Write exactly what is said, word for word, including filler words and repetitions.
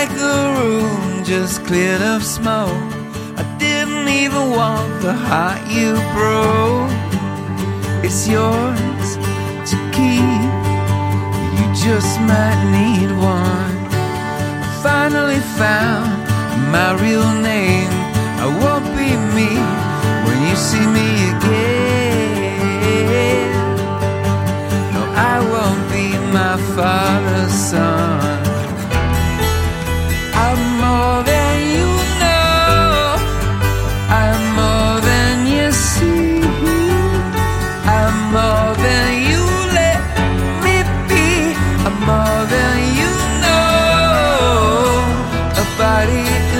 like the room just cleared of smoke. I didn't even want the heart you broke. It's yours to keep, you just might need one. I finally found my real name. I won't be me when you see me again. No, I won't be my father's son. I'm more than you know, I'm more than you see, I'm more than you let me be, I'm more than you know. A body